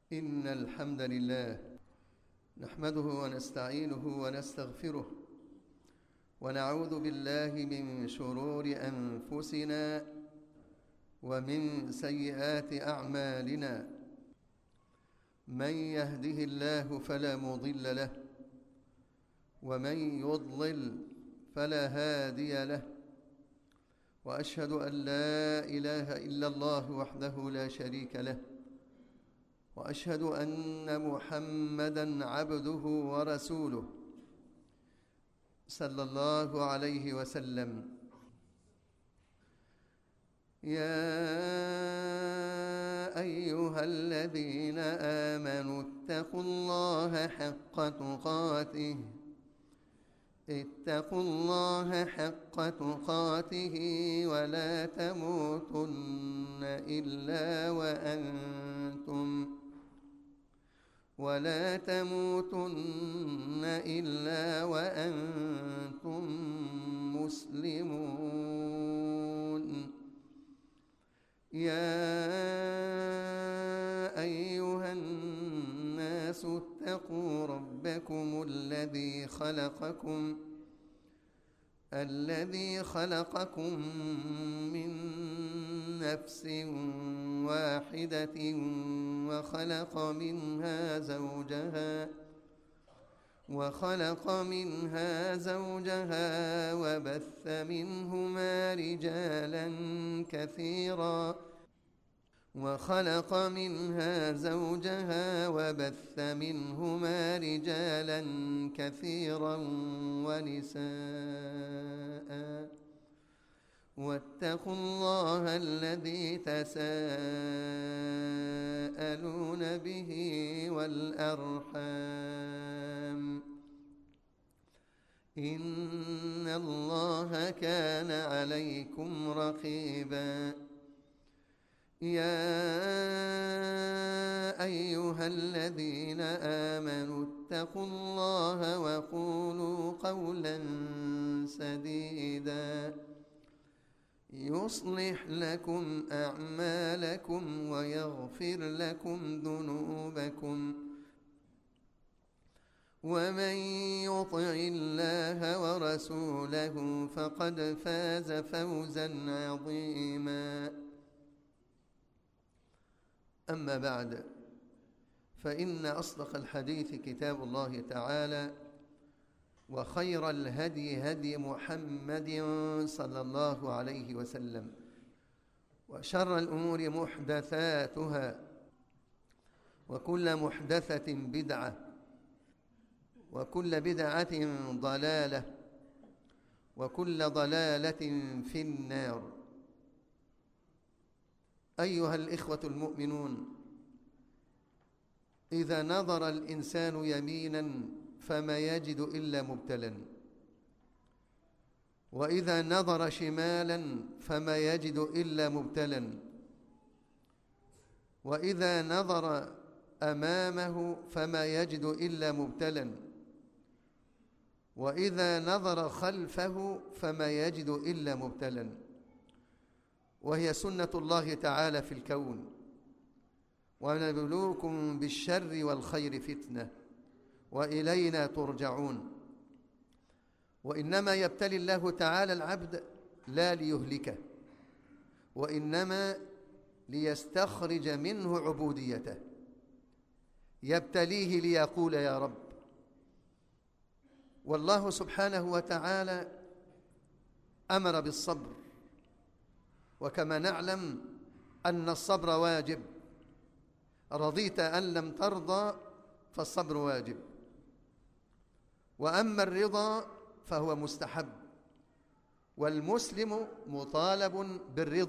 إن الحمد لله نحمده ونستعينه ونستغفره ونعوذ بالله من شرور أنفسنا ومن سيئات أعمالنا. من يهده الله فلا مضل له ومن يضلل فلا هادي له، وأشهد أن لا إله إلا الله وحده لا شريك له، وأشهد أن محمدًا عبده ورسوله صلى الله عليه وسلم. يا أيها الذين آمنوا اتقوا الله حق تقاته ولا تموتن إلا وأنتم مسلمون. يا أيها الناس اتقوا ربكم الذي خلقكم من نفس واحدة وخلق منها زوجها وبث منهما رجالا كثيرا ونساء، واتقوا الله الذي تساءلون به والأرحام، إن الله كان عليكم رقيبا. يا أيها الذين آمنوا اتقوا الله وقولوا قولا سديدا يصلح لكم أعمالكم ويغفر لكم ذنوبكم، ومن يطع الله ورسوله فقد فاز فوزا عظيما. أما بعد، فإن أصدق الحديث كتاب الله تعالى، وخير الهدي هدي محمد صلى الله عليه وسلم، وشر الأمور محدثاتها، وكل محدثة بدعة، وكل بدعة ضلالة، وكل ضلالة في النار. أيها الإخوة المؤمنون، إذا نظر الإنسان يمينا فما يجد إلا مبتلا، وإذا نظر شمالا فما يجد إلا مبتلا، وإذا نظر أمامه فما يجد إلا مبتلا، وإذا نظر خلفه فما يجد إلا مبتلا. وهي سنة الله تعالى في الكون، ونبلوكم بالشر والخير فتنة وإلينا ترجعون. وإنما يبتلي الله تعالى العبد لا ليهلكه، وإنما ليستخرج منه عبوديته. يبتليه ليقول يا رب. والله سبحانه وتعالى أمر بالصبر، وكما نعلم أن الصبر واجب. رضيت أن لم ترضى فالصبر واجب، وأما الرضا فهو مستحب. والمسلم مطالب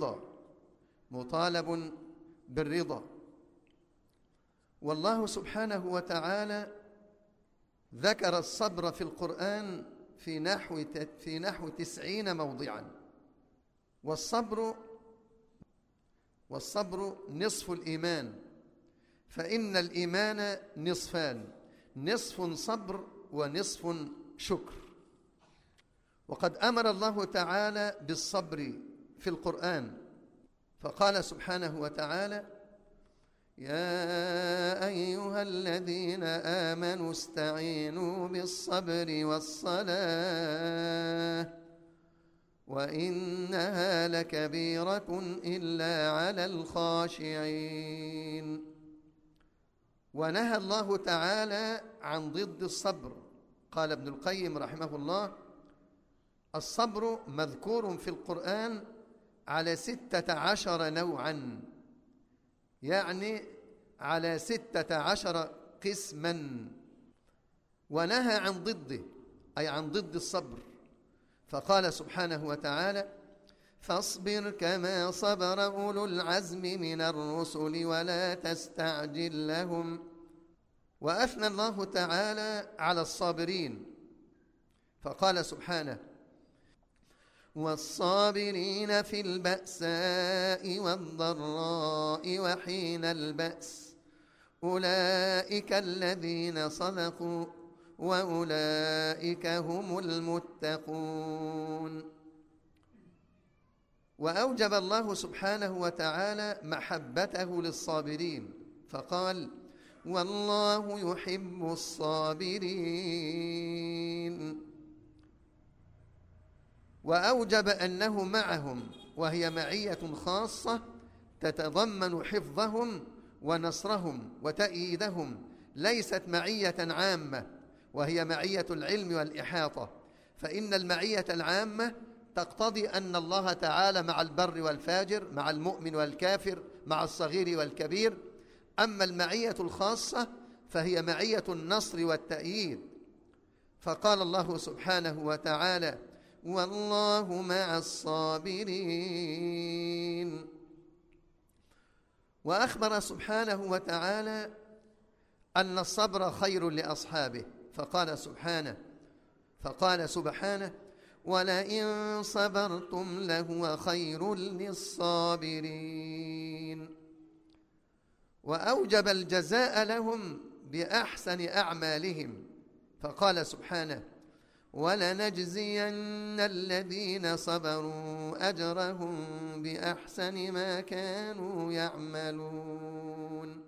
بالرضا. والله سبحانه وتعالى ذكر الصبر في القرآن في نحو 90 موضعا. والصبر نصف الإيمان، فإن الإيمان نصفان: نصف صبر ونصف شكر. وقد أمر الله تعالى بالصبر في القرآن، فقال سبحانه وتعالى: يا أيها الذين آمنوا استعينوا بالصبر والصلاة وإنها لكبيرة إلا على الخاشعين. ونهى الله تعالى عن ضد الصبر. قال ابن القيم رحمه الله: الصبر مذكور في القرآن على 16 نوعا، يعني على 16 قسما، ونهى عن ضده أي عن ضد الصبر، فقال سبحانه وتعالى: فاصبر كما صبر أولو العزم من الرسل ولا تستعجل لهم. وأثنى الله تعالى على الصابرين فقال سبحانه: والصابرين في البأساء والضراء وحين البأس أولئك الذين صدقوا وأولئك هم المتقون. وأوجب الله سبحانه وتعالى محبته للصابرين فقال: والله يحب الصابرين. وأوجب أنه معهم، وهي معية خاصة تتضمن حفظهم ونصرهم وتأييدهم، ليست معية عامة وهي معية العلم والإحاطة، فإن المعية العامة تقتضي أن الله تعالى مع البر والفاجر، مع المؤمن والكافر، مع الصغير والكبير. أما المعية الخاصة فهي معية النصر والتأييد، فقال الله سبحانه وتعالى: والله مع الصابرين. وأخبر سبحانه وتعالى أن الصبر خير لأصحابه، فقال سبحانه: ولئن صبرتم لهو خير للصابرين. وأوجب الجزاء لهم بأحسن أعمالهم، فقال سبحانه: ولنجزين الذين صبروا أجرهم بأحسن ما كانوا يعملون.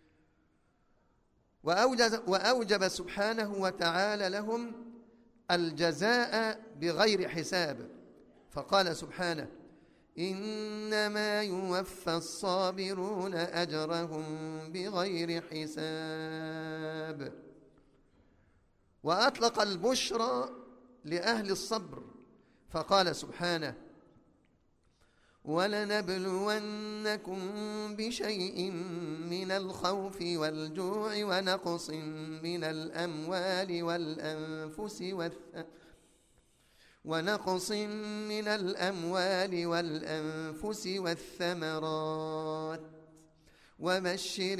وأوجب سبحانه وتعالى لهم الجزاء بغير حساب، فقال سبحانه: إنما يوفى الصابرون أجرهم بغير حساب. وأطلق البشرى لأهل الصبر، فقال سبحانه: ولنبلونكم بشيء من الخوف والجوع ونقص من الأموال والأنفس والثمرات وبشر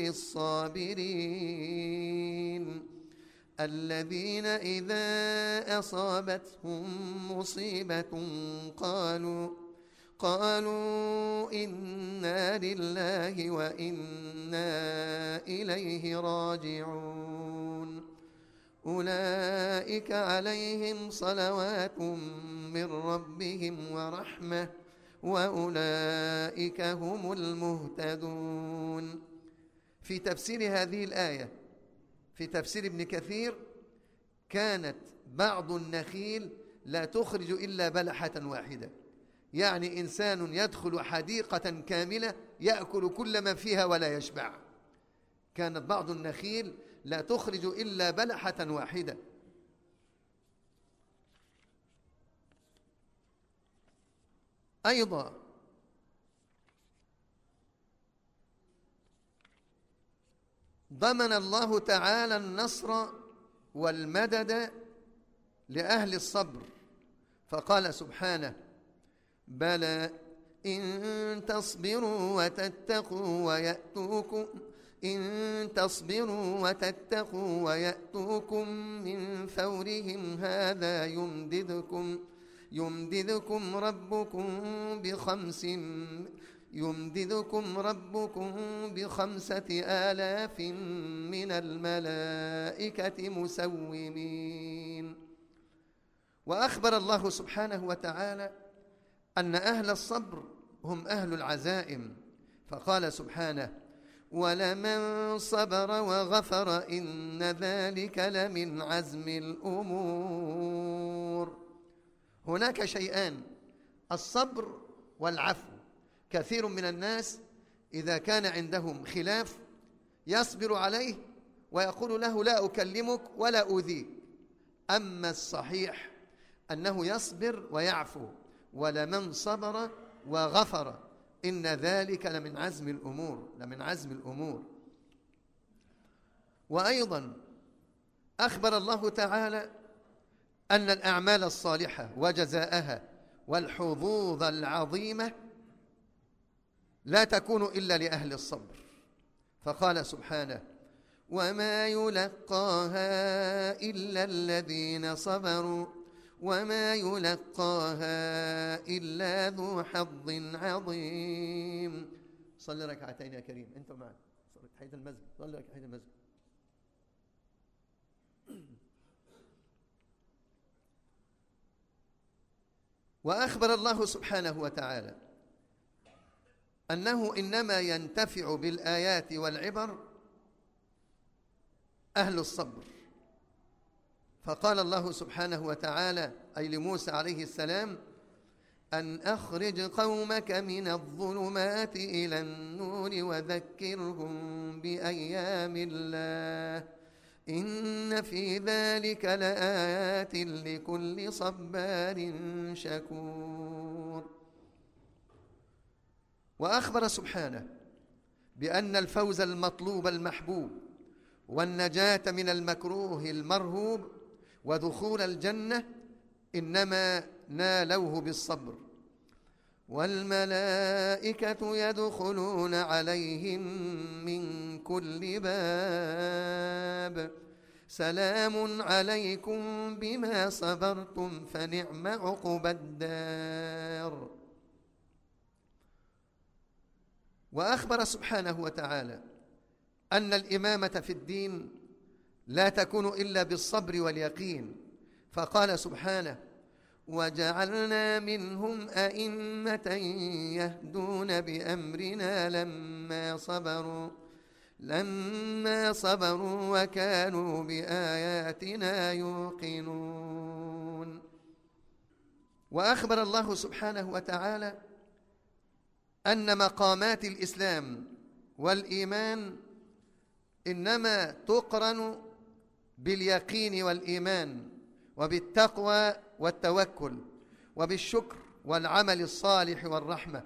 الصابرين الذين إذا أصابتهم مصيبة قالوا إنا لله وإنا إليه راجعون أولئك عليهم صلوات من ربهم ورحمة وأولئك هم المهتدون. في تفسير هذه الآية في تفسير ابن كثير: كانت بعض النخيل لا تخرج إلا بلحة واحدة، يعني إنسان يدخل حديقة كاملة يأكل كل ما فيها ولا يشبع. كانت بعض النخيل لا تخرج إلا بلحة واحدة. أيضا ضمن الله تعالى النصر والمدد لأهل الصبر، فقال سبحانه: بلى إن تصبروا وتتقوا من فورهم هذا يمددكم ربكم ب5,000 من الملائكة مسومين. وأخبر الله سبحانه وتعالى أن أهل الصبر هم أهل العزائم، فقال سبحانه: ولمن صبر وغفر إن ذلك لمن عزم الأمور. هناك شيئان: الصبر والعفو. كثير من الناس إذا كان عندهم خلاف يصبر عليه ويقول له لا أكلمك ولا أؤذيك، أما الصحيح أنه يصبر ويعفو. ولمن صبر وغفر إن ذلك لمن عزم الأمور. وأيضا أخبر الله تعالى أن الأعمال الصالحة وجزاءها والحظوظ العظيمة لا تكون إلا لأهل الصبر، فقال سبحانه: وما يلقاها إلا الذين صبروا وما يلقاها إلا ذو حظ عظيم. صلي ركعتين يا كريم، أنت معك تحية المسجد، صلي ركعتين المسجد. وأخبر الله سبحانه وتعالى أنه إنما ينتفع بالآيات والعبر أهل الصبر، فقال الله سبحانه وتعالى أي لموسى عليه السلام: أن أخرج قومك من الظلمات إلى النور وذكرهم بأيام الله إن في ذلك لآيات لكل صبار شكور. وأخبر سبحانه بأن الفوز المطلوب المحبوب والنجاة من المكروه المرهوب ودخول الجنة إنما نالوه بالصبر. والملائكة يدخلون عليهم من كل باب سلام عليكم بما صبرتم فنعم عقبى الدار. وأخبر سبحانه وتعالى أن الإمامة في الدين لا تكون إلا بالصبر واليقين، فقال سبحانه: وجعلنا منهم أئمة يهدون بأمرنا لما صبروا وكانوا بآياتنا يوقنون. وأخبر الله سبحانه وتعالى أن مقامات الإسلام والإيمان إنما تقرن باليقين والإيمان وبالتقوى والتوكل وبالشكر والعمل الصالح والرحمة.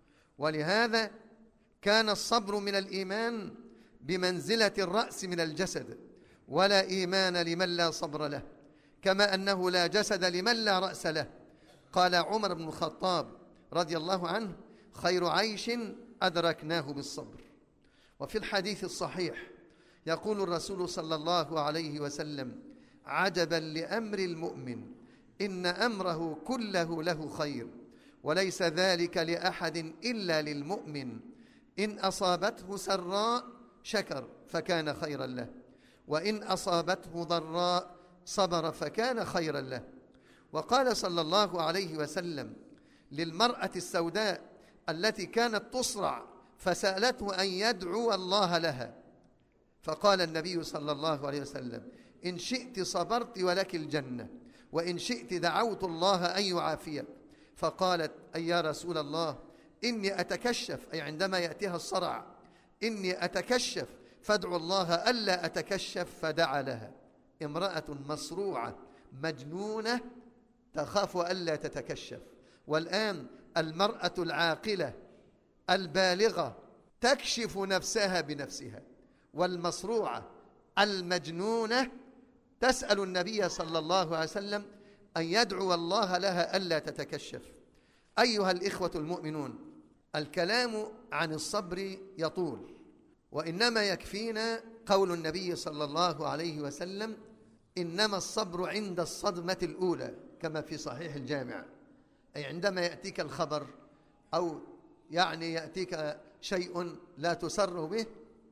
ولهذا كان الصبر من الإيمان بمنزلة الرأس من الجسد، ولا إيمان لمن لا صبر له، كما أنه لا جسد لمن لا رأس له. قال عمر بن الخطاب رضي الله عنه: خير عيش أدركناه بالصبر. وفي الحديث الصحيح يقول الرسول صلى الله عليه وسلم: عجبا لأمر المؤمن إن أمره كله له خير وليس ذلك لأحد إلا للمؤمن إن أصابته سراء شكر فكان خيرا له وإن أصابته ضراء صبر فكان خيرا له. وقال صلى الله عليه وسلم للمرأة السوداء التي كانت تصرع فسألته أن يدعو الله لها، فقال النبي صلى الله عليه وسلم: إن شئت صبرت ولك الجنة وإن شئت دعوت الله أن يعافيك. فقالت: أي يا رسول الله إني أتكشف، أي عندما يأتيها الصرع، إني أتكشف فادعو الله ألا أتكشف. فدعا لها. امرأة مصروعة مجنونة تخاف ألا تتكشف. والآن المرأة العاقلة البالغة تكشف نفسها بنفسها، والمصروعة المجنونة تسأل النبي صلى الله عليه وسلم أن يدعو الله لها ألا تتكشف. أيها الإخوة المؤمنون، الكلام عن الصبر يطول، وإنما يكفينا قول النبي صلى الله عليه وسلم: إنما الصبر عند الصدمة الأولى، كما في صحيح الجامع. أي عندما يأتيك الخبر أو يأتيك شيء لا تسر به،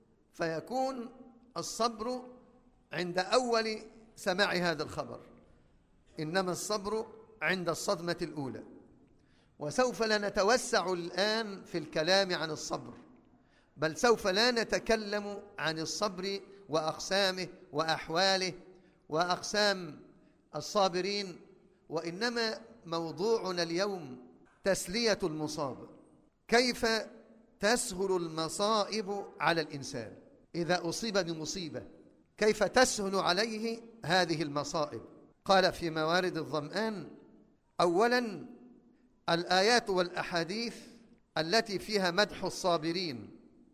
فيكون الصبر عند أول سماع هذا الخبر. إنما الصبر عند الصدمة الأولى. وسوف لا نتوسع الآن في الكلام عن الصبر، بل سوف لا نتكلم عن الصبر وأقسامه وأحواله وأقسام الصابرين، وإنما موضوعنا اليوم تسلية المصاب. كيف تسهل المصائب على الإنسان إذا أصيب بمصيبة؟ كيف تسهل عليه هذه المصائب؟ قال في موارد الظمآن: أولا الآيات والأحاديث التي فيها مدح الصابرين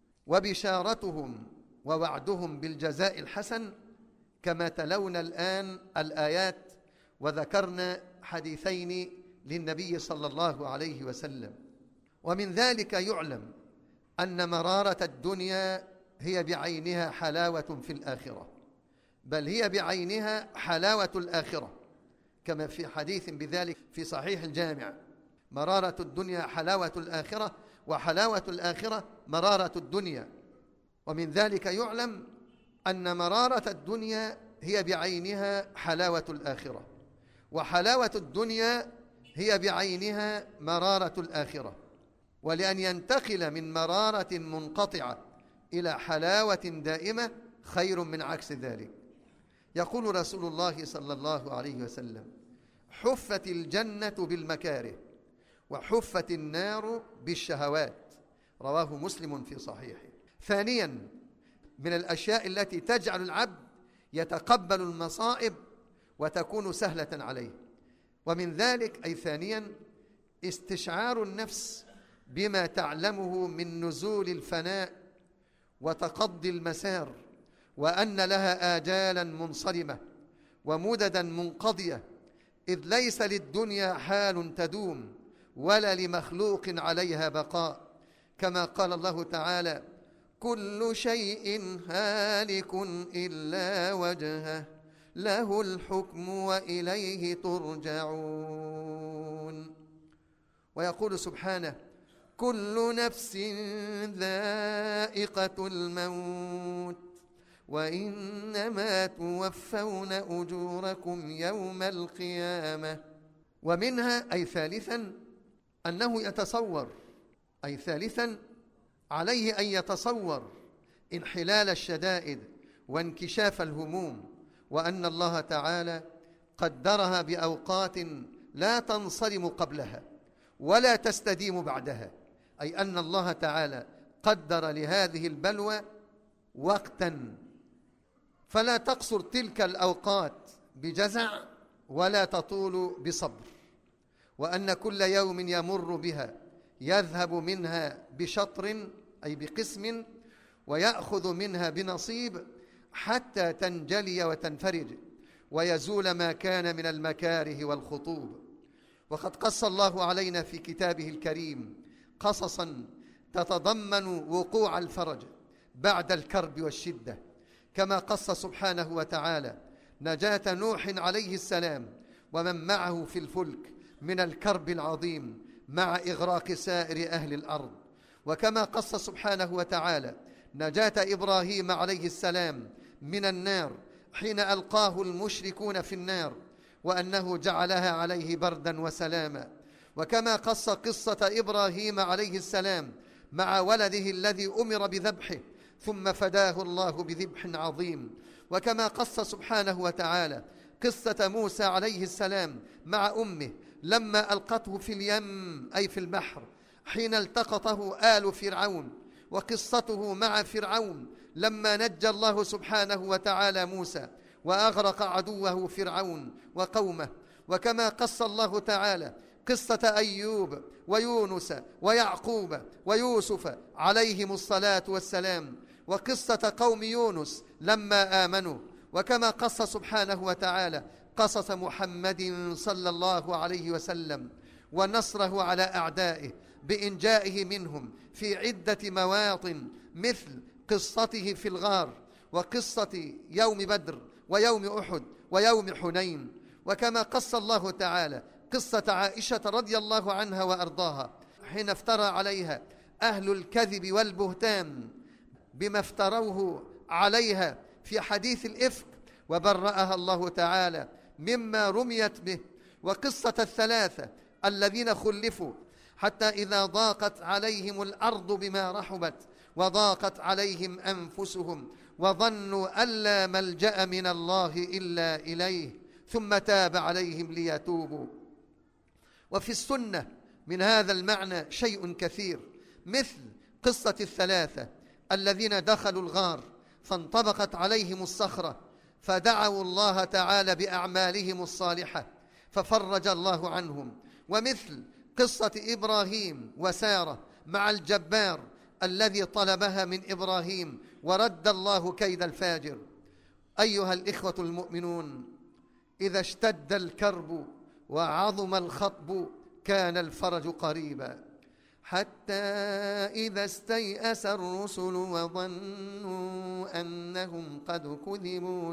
وبشارتهم ووعدهم بالجزاء الحسن، كما تلونا الآن الآيات وذكرنا حديثين للنبي صلى الله عليه وسلم. ومن ذلك يعلم أن مرارة الدنيا هي بعينها حلاوة في الآخرة، بل هي بعينها حلاوة الآخرة، كما في حديث بذلك في صحيح الجامع: مرارة الدنيا حلاوة الآخرة، وحلاوة الآخرة مرارة الدنيا. ومن ذلك يعلم أن مرارة الدنيا هي بعينها حلاوة الآخرة، وحلاوة الدنيا هي بعينها مرارة الآخرة. ولأن ينتقل من مرارة منقطعة إلى حلاوة دائمة خير من عكس ذلك. يقول رسول الله صلى الله عليه وسلم: حفت الجنة بالمكاره وحفت النار بالشهوات. رواه مسلم في صحيحه. ثانيا من الأشياء التي تجعل العبد يتقبل المصائب وتكون سهلة عليه، ومن ذلك أي ثانيا استشعار النفس بما تعلمه من نزول الفناء وتقضي المسار، وأن لها آجالا منصرمة ومددا منقضية، إذ ليس للدنيا حال تدوم ولا لمخلوق عليها بقاء، كما قال الله تعالى: كل شيء هالك إلا وجهه له الحكم وإليه ترجعون. ويقول سبحانه: كل نفس ذائقة الموت وإنما توفون أجوركم يوم القيامة. ومنها أي ثالثا أنه يتصور، أي ثالثا عليه أن يتصور انحلال الشدائد وانكشاف الهموم، وأن الله تعالى قدرها بأوقات لا تنصرم قبلها ولا تستديم بعدها، أي أن الله تعالى قدر لهذه البلوى وقتا فلا تقصر تلك الأوقات بجزع ولا تطول بصبر، وأن كل يوم يمر بها يذهب منها بشطر أي بقسم ويأخذ منها بنصيب حتى تنجلي وتنفرج ويزول ما كان من المكاره والخطوب. وقد قص الله علينا في كتابه الكريم قصصا تتضمن وقوع الفرج بعد الكرب والشدة، كما قص سبحانه وتعالى نجاة نوح عليه السلام ومن معه في الفلك من الكرب العظيم مع إغراق سائر أهل الأرض، وكما قص سبحانه وتعالى نجاة إبراهيم عليه السلام من النار حين ألقاه المشركون في النار وأنه جعلها عليه بردا وسلاما، وكما قص قصة إبراهيم عليه السلام مع ولده الذي أمر بذبحه ثم فداه الله بذبح عظيم، وكما قص سبحانه وتعالى قصة موسى عليه السلام مع أمه لما ألقته في اليم أي في البحر حين التقطه آل فرعون، وقصته مع فرعون لما نجى الله سبحانه وتعالى موسى وأغرق عدوه فرعون وقومه، وكما قص الله تعالى قصة أيوب ويونس ويعقوب ويوسف عليهم الصلاة والسلام وقصة قوم يونس لما آمنوا، وكما قص سبحانه وتعالى قصص محمد صلى الله عليه وسلم ونصره على أعدائه بإنجائه منهم في عدة مواطن، مثل قصته في الغار وقصة يوم بدر ويوم أحد ويوم حنين، وكما قص الله تعالى قصة عائشة رضي الله عنها وأرضاها حين افترى عليها أهل الكذب والبهتان بما افتروه عليها في حديث الإفك وبرأها الله تعالى مما رميت به، وقصة الثلاثة الذين خلفوا حتى إذا ضاقت عليهم الأرض بما رحبت وضاقت عليهم أنفسهم وظنوا أن لا ملجأ من الله إلا إليه ثم تاب عليهم ليتوبوا. وفي السنة من هذا المعنى شيء كثير، مثل قصة الثلاثة الذين دخلوا الغار فانطبقت عليهم الصخرة فدعوا الله تعالى بأعمالهم الصالحة ففرج الله عنهم، ومثل قصة إبراهيم وسارة مع الجبار الذي طلبها من إبراهيم ورد الله كيد الفاجر. أيها الإخوة المؤمنون، إذا اشتد الكرب وعظم الخطب كان الفرج قريبا، حتى إذا استيأس الرسل وظنوا أنهم قد كذبوا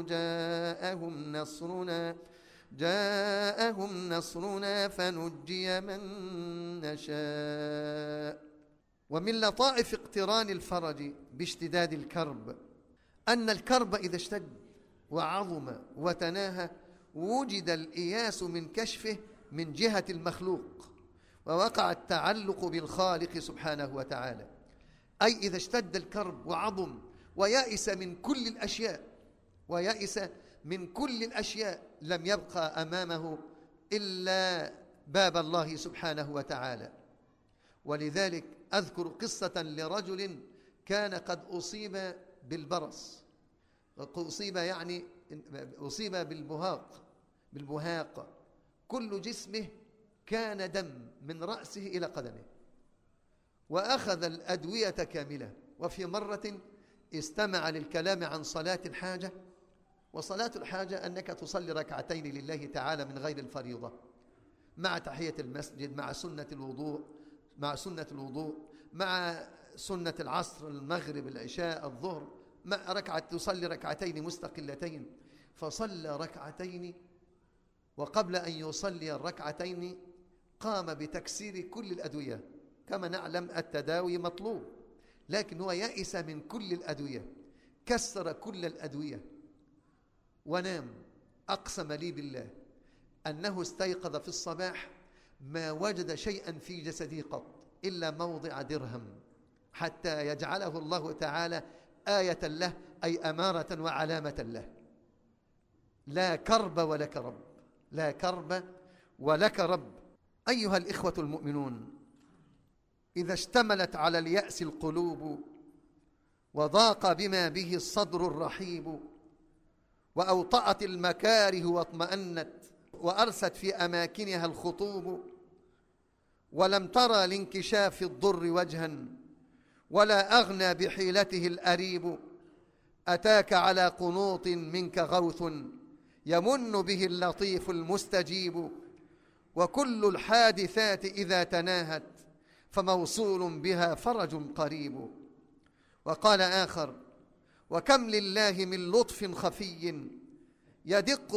جاءهم نصرنا فنجي من نشاء. ومن لطائف اقتران الفرج باشتداد الكرب أن الكرب إذا اشتد وعظم وتناهى وجد الإياس من كشفه من جهة المخلوق، ووقع التعلق بالخالق سبحانه وتعالى. أي إذا اشتد الكرب وعظم ويأس من كل الأشياء لم يبقى أمامه إلا باب الله سبحانه وتعالى. ولذلك أذكر قصة لرجل كان قد أصيب بالبرص، أصيب بالبهاق، كل جسمه كان دم من رأسه إلى قدمه، وأخذ الأدوية كاملة. وفي مرة استمع للكلام عن صلاة الحاجة، وصلاة الحاجة أنك تصلي ركعتين لله تعالى من غير الفريضة مع تحية المسجد مع سنة الوضوء مع سنة العصر المغرب العشاء الظهر، تصلي ركعتين مستقلتين. فصلى ركعتين، وقبل أن يصلي الركعتين قام بتكسير كل الأدوية. كما نعلم التداوي مطلوب، لكن هو يئس من كل الأدوية، كسر كل الأدوية ونام. أقسم لي بالله أنه استيقظ في الصباح ما وجد شيئا في جسده قط إلا موضع درهم، حتى يجعله الله تعالى آية له، أي أمارة وعلامة له. لا كرب ولك رب، لا كرب ولك رب. أيها الإخوة المؤمنون، إذا اشتملت على اليأس القلوب وضاق بما به الصدر الرحيب، وأوطأت المكاره واطمأنت وأرست في أماكنها الخطوب، ولم ترى لانكشاف الضر وجها ولا أغنى بحيلته الأريب، أتاك على قنوط منك غوث يمن به اللطيف المستجيب، وكل الحادثات إذا تناهت فموصول بها فرج قريب. وقال آخر: وكم لله من لطف خفي يدق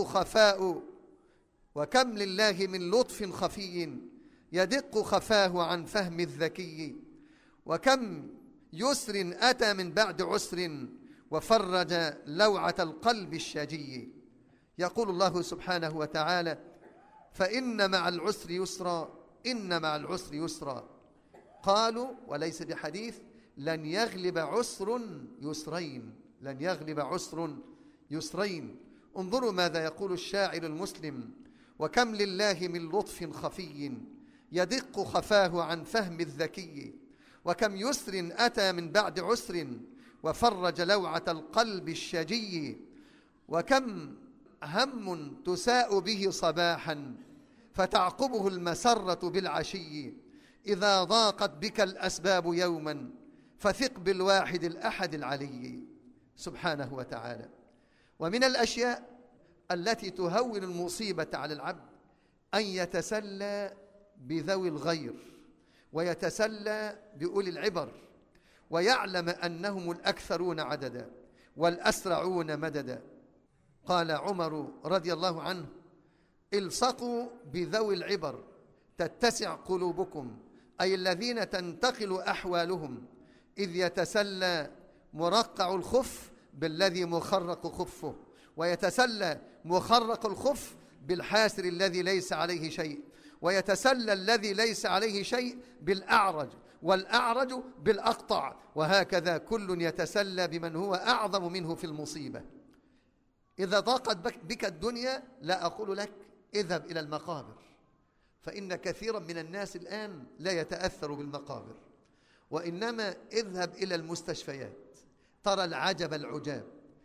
خفاه عن فهم الذكي، وكم يسر أتى من بعد عسر وفرج لوعة القلب الشجي. يقول الله سبحانه وتعالى: فإن مع العسر يسرا، إن مع العسر يسرا. قالوا وليس بحديث: لن يغلب عسر يسرين، لن يغلب عسر يسرين. انظروا ماذا يقول الشاعر المسلم: وكم لله من لطف خفي يدق خفاه عن فهم الذكي، وكم يسر أتى من بعد عسر وفرج لوعة القلب الشجي، وكم هم تساء به صباحا فتعقبه المسرة بالعشي، إذا ضاقت بك الأسباب يوما فثق بالواحد الأحد العلي سبحانه وتعالى. ومن الأشياء التي تهون المصيبة على العبد أن يتسلى بذوي الغير، ويتسلى بأولي العبر، ويعلم أنهم الأكثرون عددا والأسرعون مددا. قال عمر رضي الله عنه: الصقوا بذوي العبر تتسع قلوبكم، أي الذين تنتقل أحوالهم، إذ يتسلى مرقع الخف بالذي مخرق خفه، ويتسلى مخرق الخف بالحاسر الذي ليس عليه شيء، ويتسلى الذي ليس عليه شيء بالأعرج، والأعرج بالأقطع، وهكذا كل يتسلى بمن هو أعظم منه في المصيبة. إذا ضاقت بك الدنيا لا أقول لك اذهب إلى المقابر، فإن كثيرا من الناس الآن لا يتأثر بالمقابر، وإنما اذهب إلى المستشفيات، ترى العجب العجاب،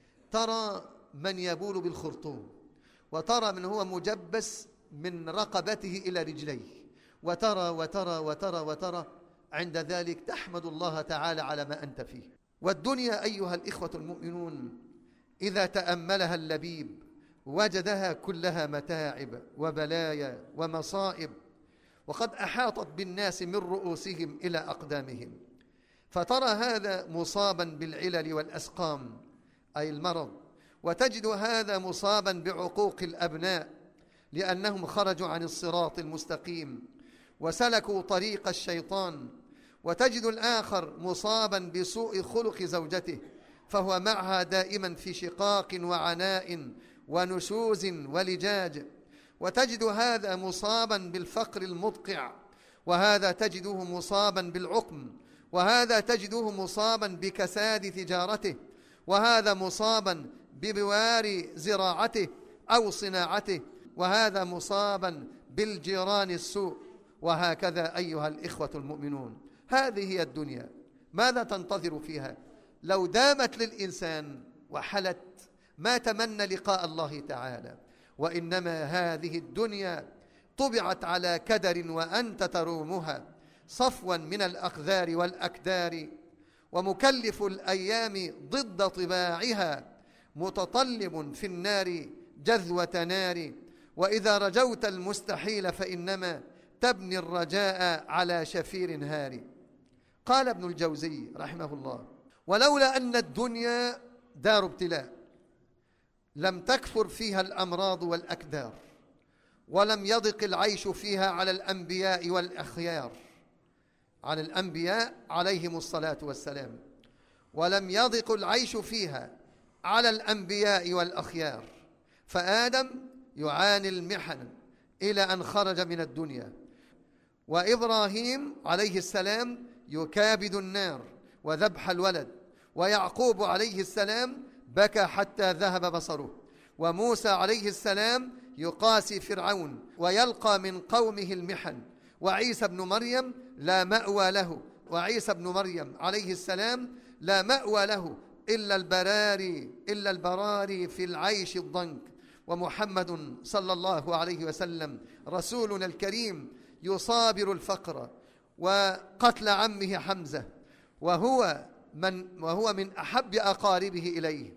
ترى من يبول بالخرطوم، وترى من هو مجبس من رقبته إلى رجليه، وترى وترى وترى وترى، عند ذلك تحمد الله تعالى على ما أنت فيه. والدنيا أيها الإخوة المؤمنون إذا تأملها اللبيب وجدها كلها متاعب وبلايا ومصائب، وقد أحاطت بالناس من رؤوسهم إلى أقدامهم، فترى هذا مصابا بالعلل والأسقام أي المرض، وتجد هذا مصابا بعقوق الأبناء لأنهم خرجوا عن الصراط المستقيم وسلكوا طريق الشيطان، وتجد الآخر مصابا بسوء خلق زوجته فهو معها دائما في شقاق وعناء ونشوز ولجاج، وتجد هذا مصابا بالفقر المدقع، وهذا تجده مصابا بالعقم، وهذا تجده مصابا بكساد تجارته، وهذا مصابا ببوار زراعته أو صناعته، وهذا مصابا بالجيران السوء، وهكذا أيها الإخوة المؤمنون. هذه هي الدنيا، ماذا تنتظر فيها؟ لو دامت للإنسان وحلت ما تمنى لقاء الله تعالى، وإنما هذه الدنيا طبعت على كدر وأنت ترومها، صفوا من الأقذار والأكدار، ومكلف الأيام ضد طباعها، متطلب في النار جذوة نار، وإذا رجوت المستحيل فإنما تبني الرجاء على شفير هاري. قال ابن الجوزي رحمه الله: ولولا أن الدنيا دار ابتلاء لم تكثر فيها الأمراض والأكدار، ولم يضق العيش فيها على الأنبياء والأخيار، على الأنبياء عليهم الصلاة والسلام، ولم يضق العيش فيها على الأنبياء والأخيار، فآدم يعاني المحن إلى أن خرج من الدنيا، وإبراهيم عليه السلام يكابد النار وذبح الولد، ويعقوب عليه السلام بكى حتى ذهب بصره، وموسى عليه السلام يقاسي فرعون ويلقى من قومه المحن، وعيسى بن مريم لا مأوى له، وعيسى بن مريم عليه السلام لا مأوى له إلا البراري في العيش الضنك، ومحمد صلى الله عليه وسلم رسولنا الكريم يصابر الفقر وقتل عمه حمزة، وهو من أحب أقاربه إليه،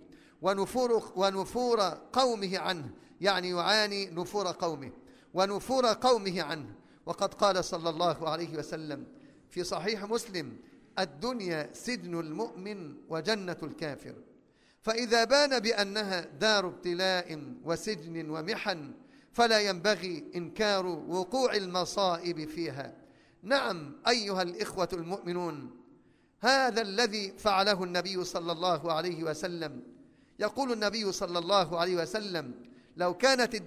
ونفور قومه عنه، يعني يعاني نفور قومه ونفور قومه عنه. وقد قال صلى الله عليه وسلم في صحيح مسلم: الدنيا سجن المؤمن وجنة الكافر. فإذا بان بأنها دار ابتلاء وسجن ومحن فلا ينبغي إنكار وقوع المصائب فيها. نعم أيها الإخوة المؤمنون، هذا الذي فعله النبي صلى الله عليه وسلم. يقول النبي صلى الله عليه وسلم: لو كانت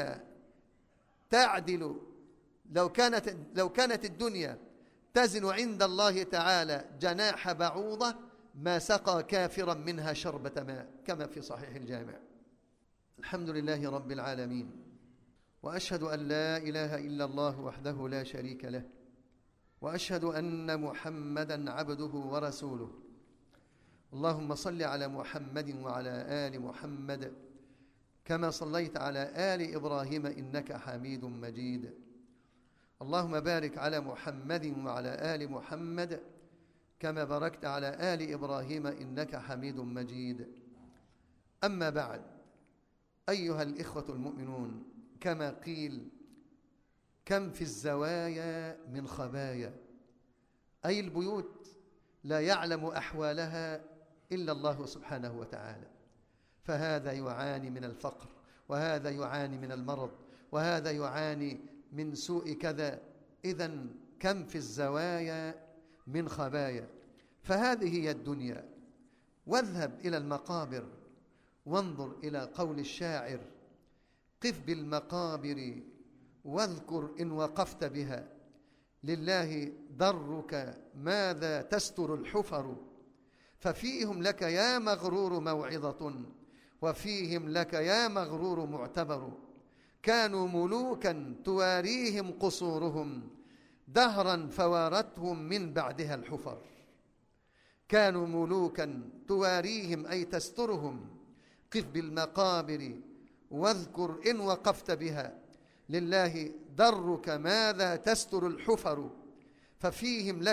الدنيا تزن عند الله تعالى جناح بعوضة ما سقى كافرا منها شربة ماء، كما في صحيح الجامع. الحمد لله رب العالمين، وأشهد أن لا إله إلا الله وحده لا شريك له، وأشهد أن محمدًا عبده ورسوله. اللهم صل على محمد وعلى آل محمد كما صليت على آل إبراهيم إنك حميد مجيد. اللهم بارك على محمد وعلى آل محمد كما باركت على آل إبراهيم إنك حميد مجيد. أما بعد، أيها الإخوة المؤمنون، كما قيل: كم في الزوايا من خبايا، أي البيوت لا يعلم أحوالها إلا الله سبحانه وتعالى، فهذا يعاني من الفقر، وهذا يعاني من المرض، وهذا يعاني من سوء كذا. إذن كم في الزوايا من خبايا، فهذه هي الدنيا. واذهب إلى المقابر وانظر إلى قول الشاعر: قف بالمقابر واذكر إن وقفت بها، لله درك ماذا تستر الحفر، ففيهم لك يا مغرور موعظة، وفيهم لك يا مغرور معتبر. كانوا ملوكا تواريهم قصورهم، دهرا فوارتهم من بعدها الحفر. كانوا ملوكا تواريهم أي تسترهم، قف بالمقابر واذكر إن وقفت بها، لله درك ماذا تستر الحفر، ففيهم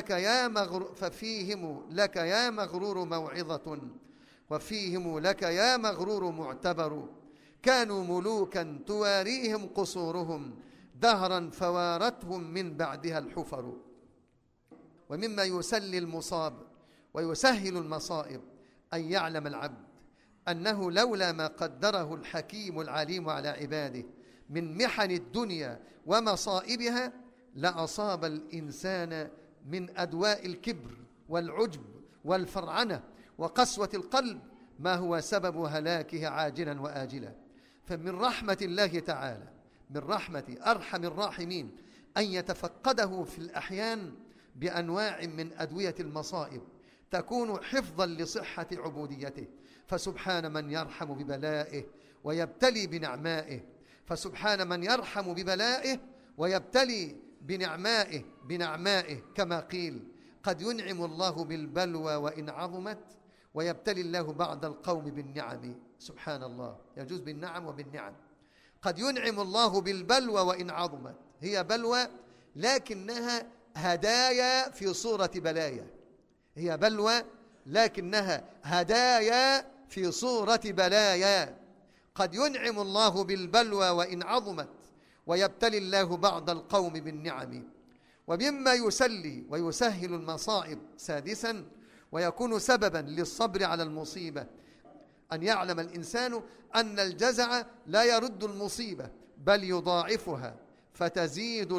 لك يا مغرور موعظة، وفيهم لك يا مغرور معتبر. كانوا ملوكا تواريهم قصورهم، دهرا فوارتهم من بعدها الحفر. ومما يسلي المصاب ويسهل المصائب أن يعلم العبد أنه لولا ما قدره الحكيم العليم على عباده من محن الدنيا ومصائبها لأصاب الإنسان من أدواء الكبر والعجب والفرعنة وقسوة القلب ما هو سبب هلاكه عاجلا وآجلا. فمن رحمة الله تعالى، من رحمة أرحم الراحمين، أن يتفقده في الأحيان بأنواع من أدوية المصائب تكون حفظا لصحة عبوديته. فسبحان من يرحم ببلائه ويبتلي بنعمائه، فسبحان من يرحم ببلائه ويبتلي بنعمائه كما قيل: قد ينعم الله بالبلوى وإن عظمت، ويبتلي الله بعض القوم بالنعم. سبحان الله، يجوز بالنعم وبالنعم. قد ينعم الله بالبلوى وإن عظمت، هي بلوى لكنها هدايا في صورة بلايا، هي بلوى لكنها هدايا في صورة بلايا. قد ينعم الله بالبلوى وإن عظمت، ويبتلي الله بعض القوم بالنعم. ومما يسلي ويسهل المصائب سادسا ويكون سببا للصبر على المصيبة أن يعلم الإنسان أن الجزع لا يرد المصيبة بل يضاعفها، فتزيد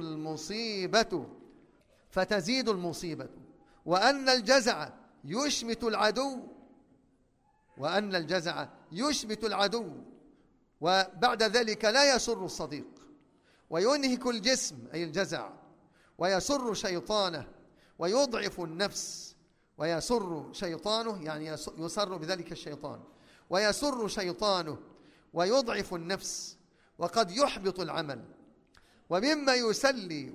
المصيبة، وأن الجزع يشمت العدو، وبعد ذلك لا يسر الصديق، وينهك الجسم أي الجزع، ويسر شيطانه، ويضعف النفس، ويسر شيطانه يعني يسر بذلك الشيطان، ويسر شيطانه ويضعف النفس، وقد يحبط العمل. ومما يسلي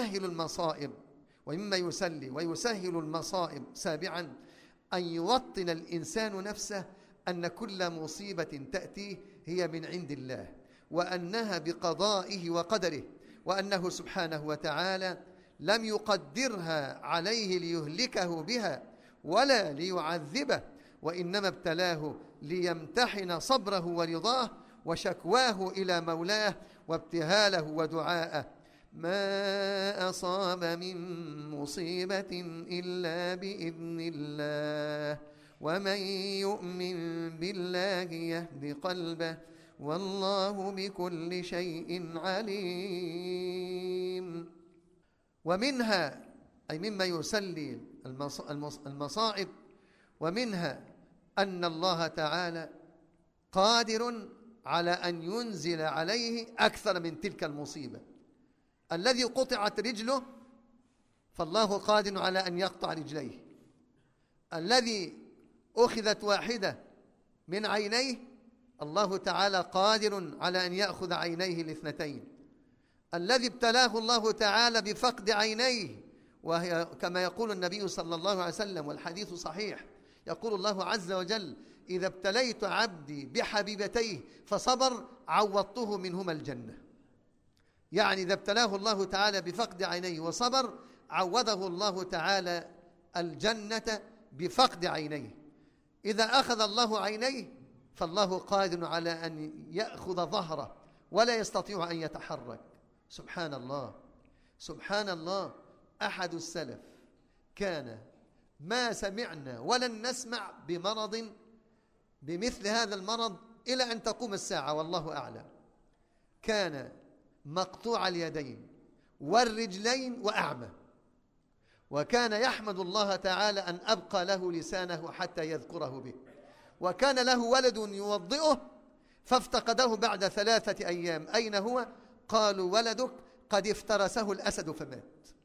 ويسهل المصائب سابعا أن يوطن الإنسان نفسه أن كل مصيبة تأتيه هي من عند الله، وأنها بقضائه وقدره، وأنه سبحانه وتعالى لم يقدرها عليه ليهلكه بها ولا ليعذبه، وإنما ابتلاه ليمتحن صبره ورضاه وشكواه إلى مولاه وابتهاله ودعاءه. ما أصاب من مصيبة إلا بإذن الله، ومن يؤمن بالله يهد قلبه، والله بكل شيء عليم. ومنها أي مما يسلي المصائب، ومنها أن الله تعالى قادر على أن ينزل عليه أكثر من تلك المصيبة. الذي قطعت رجله فالله قادر على أن يقطع رجليه، الذي أخذت واحدة من عينيه الله تعالى قادر على أن يأخذ عينيه الاثنتين، الذي ابتلاه الله تعالى بفقد عينيه، وهي كما يقول النبي صلى الله عليه وسلم والحديث صحيح، يقول الله عز وجل: إذا ابتليت عبدي بحبيبتيه فصبر عوضته منهما الجنة. يعني إذا ابتلاه الله تعالى بفقد عينيه وصبر عوضه الله تعالى الجنة بفقد عينيه. إذا أخذ الله عينيه فالله قادر على أن يأخذ ظهره ولا يستطيع أن يتحرك. سبحان الله، سبحان الله. أحد السلف كان: ما سمعنا ولن نسمع بمرض بمثل هذا المرض إلى أن تقوم الساعة والله أعلم. كان مقطوع اليدين والرجلين وأعمى، وكان يحمد الله تعالى أن أبقى له لسانه حتى يذكره به. وكان له ولد يوضئه فافتقده بعد 3 أيام. أين هو؟ قالوا: ولدك قد افترسه الأسد فمات.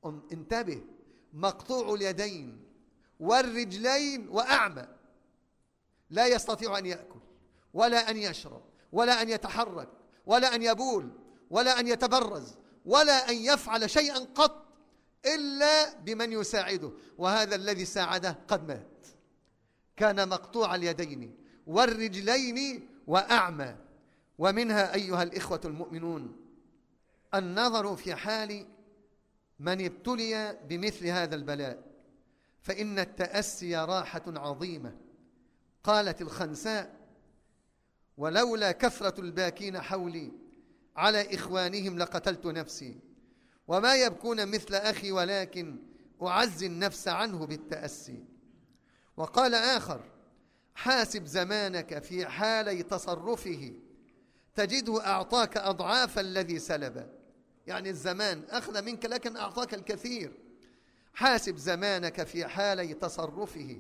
انتبه، مقطوع اليدين والرجلين وأعمى، لا يستطيع أن يأكل ولا أن يشرب ولا أن يتحرك ولا أن يبول ولا أن يتبرز ولا أن يفعل شيئا قط إلا بمن يساعده، وهذا الذي ساعده قد مات. كان مقطوع اليدين والرجلين وأعمى. ومنها أيها الإخوة المؤمنون النظر في حال من ابتلي بمثل هذا البلاء، فإن التأسي راحة عظيمة. قالت الخنساء: ولولا كثرة الباكين حولي على إخوانهم لقتلت نفسي، وما يبكون مثل أخي ولكن أعزي النفس عنه بالتأسي. وقال آخر: حاسب زمانك في حالي تصرفه تجده أعطاك أضعاف الذي سلب. يعني الزمان أخذ منك لكن أعطاك الكثير. حاسب زمانك في حالي تصرفه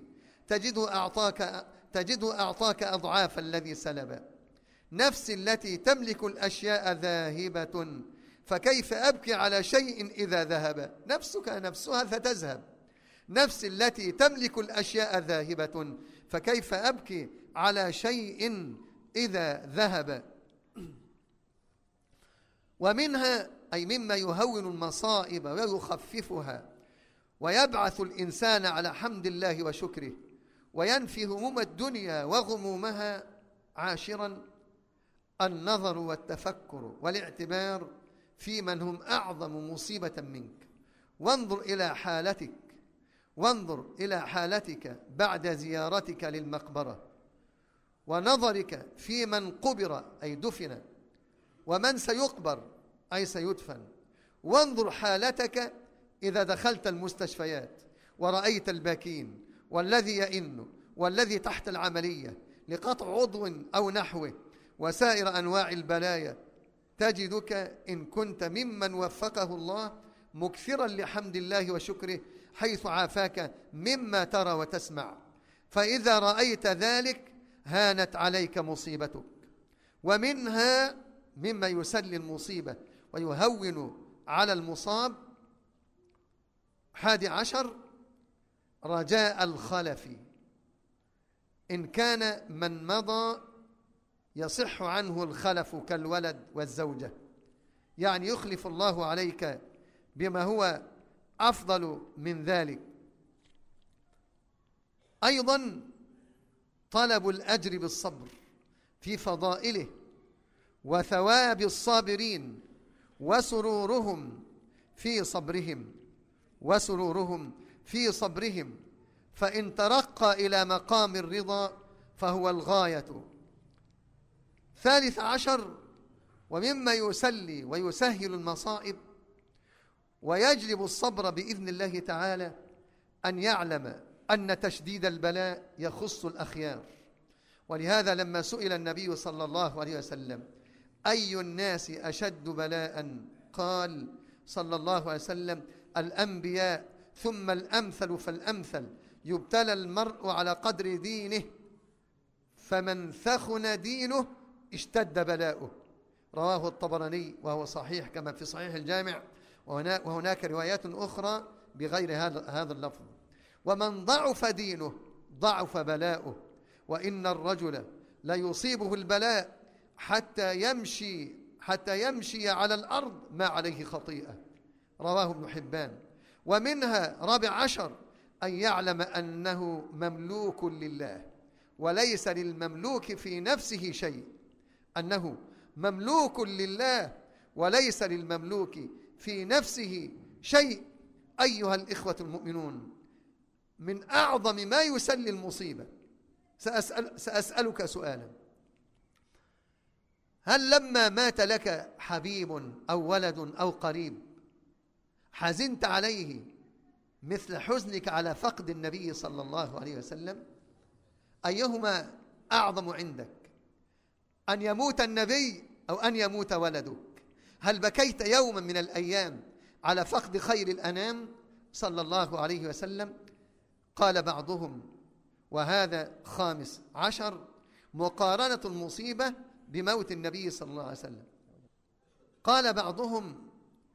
تجده أعطاك أضعاف الذي سلب. نفسي التي تملك الأشياء ذاهبة، فكيف أبكي على شيء إذا ذهب. نفسك نفسها فتذهب. نفسي التي تملك الأشياء ذاهبة، فكيف أبكي على شيء إذا ذهب. ومنها أي مما يهون المصائب ويخففها ويبعث الإنسان على حمد الله وشكره وينفي هموم الدنيا وغمومها: عاشرا النظر والتفكر والاعتبار في من هم أعظم مصيبة منك. وانظر إلى حالتك بعد زيارتك للمقبرة، ونظرك في من قبر أي دفن، ومن سيقبر أي سيدفن. وانظر حالتك إذا دخلت المستشفيات ورأيت الباكين والذي يئن والذي تحت العملية لقطع عضو أو نحوه وسائر أنواع البلايا. تجدك إن كنت ممن وفقه الله مكثرا لحمد الله وشكره حيث عافاك مما ترى وتسمع، فإذا رأيت ذلك هانت عليك مصيبتك. ومنها مما يسلي المصيبة ويهون على المصاب: 11 رجاء الخلف، إن كان من مضى يصح عنه الخلف كالولد والزوجة، يعني يخلف الله عليك بما هو أفضل من ذلك. أيضا طلب الأجر بالصبر في فضائله وثواب الصابرين وسرورهم في صبرهم، فإن ترقى إلى مقام الرضا فهو الغاية. 13 ومما يسلي ويسهل المصائب ويجلب الصبر بإذن الله تعالى أن يعلم أن تشديد البلاء يخص الأخيار. ولهذا لما سئل النبي صلى الله عليه وسلم: أي الناس أشد بلاء؟ قال صلى الله عليه وسلم: الأنبياء، ثم الأمثل فالأمثل، يبتلى المرء على قدر دينه، فمن ثخن دينه اشتد بلاؤه. رواه الطبراني وهو صحيح كما في صحيح الجامع، وهناك روايات أخرى بغير هذا اللفظ. ومن ضعف دينه ضعف بلاؤه، وإن الرجل ليصيبه البلاء حتى يمشي على الأرض ما عليه خطيئة. رواه ابن حبان. ومنها 14 أن يعلم أنه مملوك لله وليس للمملوك في نفسه شيء. أنه مملوك لله وليس للمملوك في نفسه شيء. أيها الإخوة المؤمنون، من أعظم ما يسلي المصيبة سأسألك سؤالا: هل لما مات لك حبيب أو ولد أو قريب حزنت عليه مثل حزنك على فقد النبي صلى الله عليه وسلم؟ أيهما أعظم عندك، أن يموت النبي أو أن يموت ولدك؟ هل بكيت يوما من الأيام على فقد خير الأنام صلى الله عليه وسلم؟ قال بعضهم، وهذا 15، مقارنة المصيبة بموت النبي صلى الله عليه وسلم. قال بعضهم: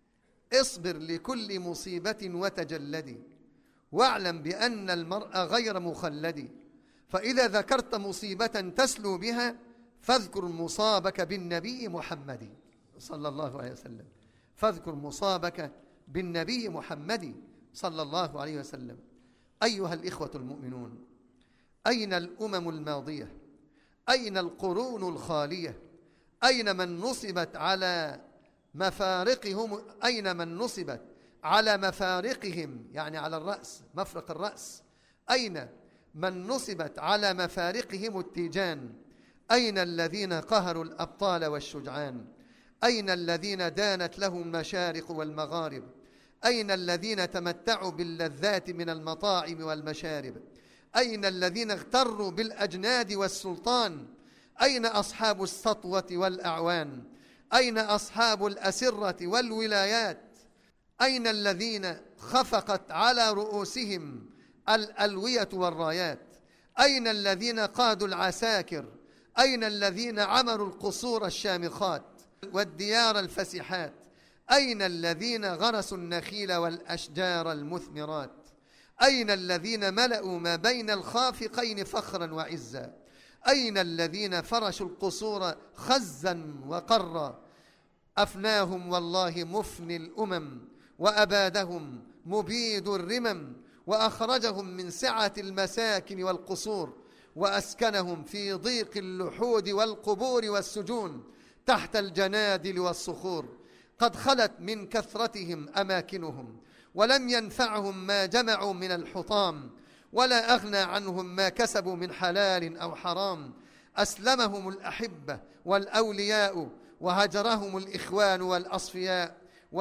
اصبر لكل مصيبة وتجلدي، واعلم بأن المرء غير مخلد، فإذا ذكرت مصيبة تسلو بها فاذكر مصابك بالنبي محمد صلى الله عليه وسلم. فاذكر مصابك بالنبي محمد صلى الله عليه وسلم. أيها الإخوة المؤمنون، أين الأمم الماضية؟ أين القرون الخالية؟ أين من نصبت على مفارقهم؟ أين من نصبت على مفارقهم، يعني على الرأس، مفرق الرأس؟ أين من نصبت على مفارقهم التيجان؟ أين الذين قهروا الأبطال والشجعان؟ أين الذين دانت لهم المشارق والمغارب؟ أين الذين تمتعوا باللذات من المطاعم والمشارب؟ أين الذين اغتروا بالأجناد والسلطان؟ أين أصحاب السطوة والأعوان؟ أين أصحاب الأسرة والولايات؟ أين الذين خفقت على رؤوسهم الألوية والرايات؟ أين الذين قادوا العساكر؟ أين الذين عمروا القصور الشامخات والديار الفسيحات؟ أين الذين غرسوا النخيل والأشجار المثمرات؟ أين الذين ملأوا ما بين الخافقين فخرا وعزا؟ أين الذين فرشوا القصور خزا وقرا؟ أفناهم والله مفني الأمم، وأبادهم مبيد الرمم، وأخرجهم من سعة المساكن والقصور، وأسكنهم في ضيق اللحود والقبور والسجون تحت الجنادل والصخور. قد خلت من كثرتهم أماكنهم، ولم ينفعهم ما جمعوا من الحطام، ولا أغنى عنهم ما كسبوا من حلال أو حرام. أسلمهم الأحبة والأولياء، وهجرهم الإخوان والأصفياء،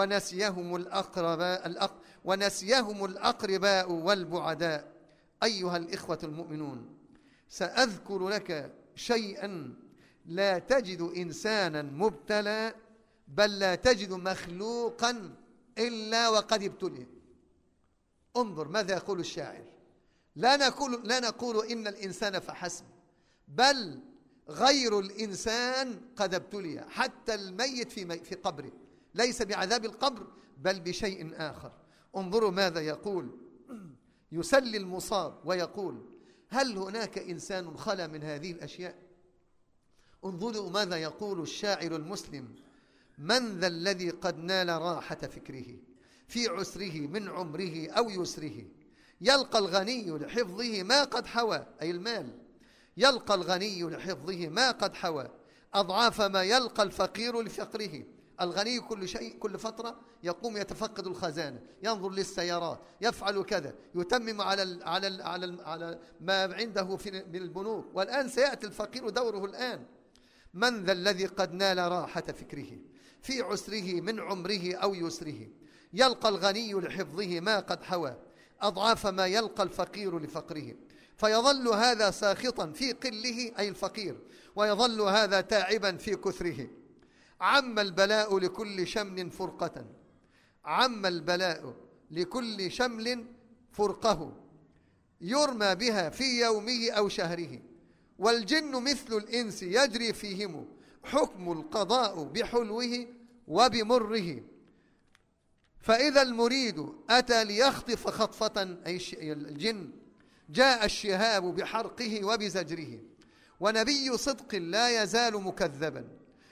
ونسيهم الأقرباء والبعداء. أيها الإخوة المؤمنون، سأذكر لك شيئا لا تجد إنسانا مبتلى، بل لا تجد مخلوقا إلا وقد ابتلي. انظر ماذا يقول الشاعر. لا نقول إن الإنسان فحسب، بل غير الإنسان قد ابتلي، حتى الميت في قبره، ليس بعذاب القبر بل بشيء آخر. انظروا ماذا يقول، يسلي المصاب ويقول: هل هناك إنسان خلا من هذه الأشياء؟ انظروا ماذا يقول الشاعر المسلم: من ذا الذي قد نال راحة فكره في عسره من عمره أو يسره؟ يلقى الغني لحفظه ما قد حوى، أي المال، يلقى الغني لحفظه ما قد حوى أضعاف ما يلقى الفقير لفقره. الغني كل شيء، كل فترة يقوم يتفقد الخزانة، ينظر للسيارات، يفعل كذا، يتمم على ما عنده من البنوك. والآن سيأتي الفقير دوره الآن. من ذا الذي قد نال راحة فكره في عسره من عمره أو يسره؟ يلقى الغني لحفظه ما قد حوى أضعاف ما يلقى الفقير لفقره. فيظل هذا ساخطا في قله، أي الفقير، ويظل هذا تاعبا في كثره. عم البلاء لكل شمل فرقة، عم البلاء لكل شمل فرقه، يرمى بها في يومه أو شهره. والجن مثل الإنس يجري فيهم، حكم القضاء بحلوه وبمره. فإذا المريد أتى ليخطف خطفة، أي الجن، جاء الشهاب بحرقه وبزجره. ونبي صدق لا يزال مكذبا،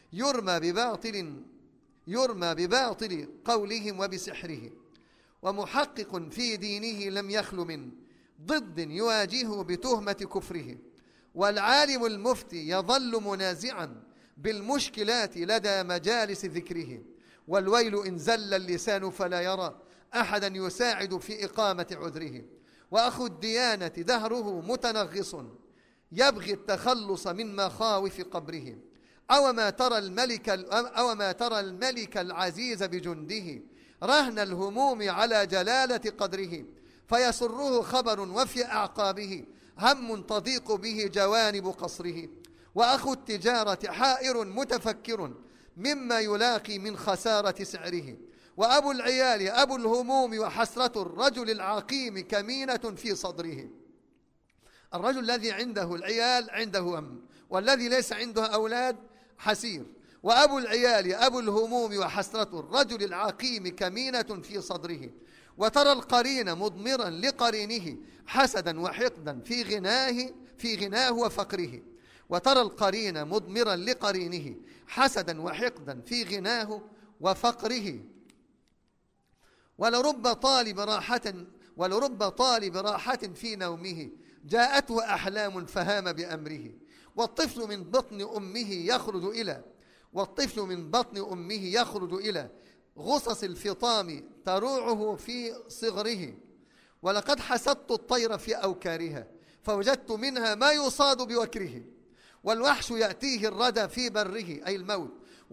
يرمى بباطل قولهم وبسحره. ومحقق في دينه لم يخل من ضد يواجهه بتهمة كفره. والعالم المفتي يظل منازعا بالمشكلات لدى مجالس ذكره. والويل إن زل اللسان فلا يرى أحدا يساعد في إقامة عذره. وأخو الديانة دهره متنغص يبغي التخلص من مخاوف قبره. أو ما ترى الملك العزيز بجنده رهن الهموم على جلالة قدره. فيسره خبر وفي أعقابه هم تضيق به جوانب قصره. وأخو التجارة حائر متفكر مما يلاقي من خسارة سعره. وأبو العيال أبو الهموم وحسرة الرجل العقيم كمينة في صدره. الرجل الذي عنده العيال عنده هم، والذي ليس عنده أولاد حسير. وأبو العيال أبو الهموم وحسرة الرجل العقيم كمينة في صدره. وترى القرين مضمرا لقرينه حسدا وحقدا في غناه وفقره. وترى القرين مضمرا لقرينه حسدا وحقدا في غناه وفقره. ولرب طالب راحة في نومه جاءته أحلام فهام بأمره. والطفل من بطن أمه يخرج إلى غصص الفطام تروعه في صغره. ولقد حسدت الطير في أوكارها فوجدت منها ما يصاد بوكره. والوحش يأتيه الردى في بره أي الموت.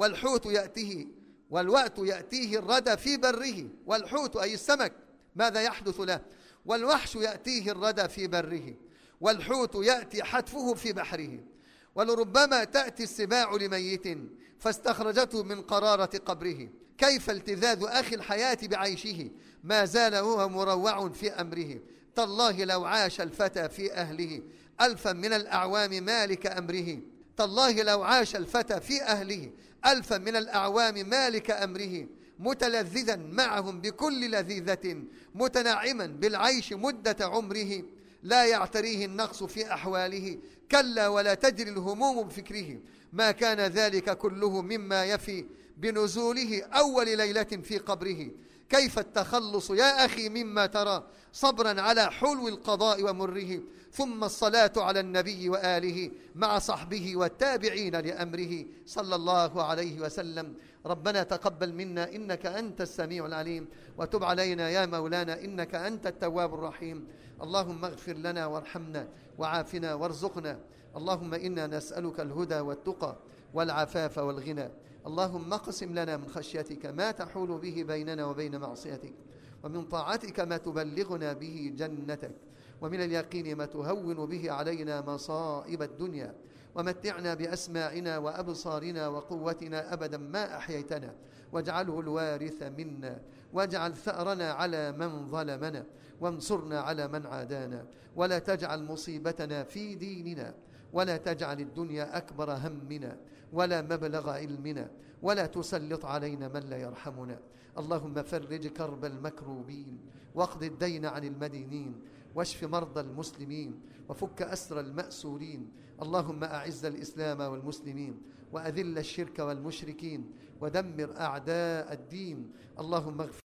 والوأت يأتيه الردى في بره. والحوت أي السمك ماذا يحدث له؟ والوحش يأتيه الردى في بره. والحوت يأتي حتفه في بحره. ولربما تأتي السباع لميت فاستخرجته من قرارة قبره. كيف التذاذ أخي الحياة بعيشه ما زال هو مروع في أمره. تالله لو عاش الفتى في أهله ألفا من الأعوام مالك أمره. تالله لو عاش الفتى في أهله ألفا من الأعوام مالك أمره. متلذذا معهم بكل لذيذة متنعما بالعيش مدة عمره. لا يعتريه النقص في أحواله كلا ولا تجري الهموم بفكره. ما كان ذلك كله مما يفي بنزوله أول ليلة في قبره. كيف التخلص يا أخي مما ترى صبرا على حلو القضاء ومره. ثم الصلاة على النبي وآله مع صحبه والتابعين لأمره صلى الله عليه وسلم. ربنا تقبل منا إنك أنت السميع العليم وتب علينا يا مولانا إنك أنت التواب الرحيم. اللهم اغفر لنا وارحمنا وعافنا وارزقنا. اللهم إنا نسألك الهدى والتقى والعفاف والغنى. اللهم اقسم لنا من خشيتك ما تحول به بيننا وبين معصيتك ومن طاعتك ما تبلغنا به جنتك ومن اليقين ما تهون به علينا مصائب الدنيا. ومتعنا بأسماعنا وأبصارنا وقوتنا أبدا ما أحييتنا واجعله الوارث منا. واجعل ثأرنا على من ظلمنا وانصرنا على من عادانا. ولا تجعل مصيبتنا في ديننا ولا تجعل الدنيا أكبر همنا ولا مبلغ علمنا ولا تسلط علينا من لا يرحمنا. اللهم فرج كرب المكروبين واقض الدين عن المدينين واشف مرضى المسلمين وفك أسر المأسورين. اللهم أعز الإسلام والمسلمين وأذل الشرك والمشركين ودمر أعداء الدين. اللهم اغفر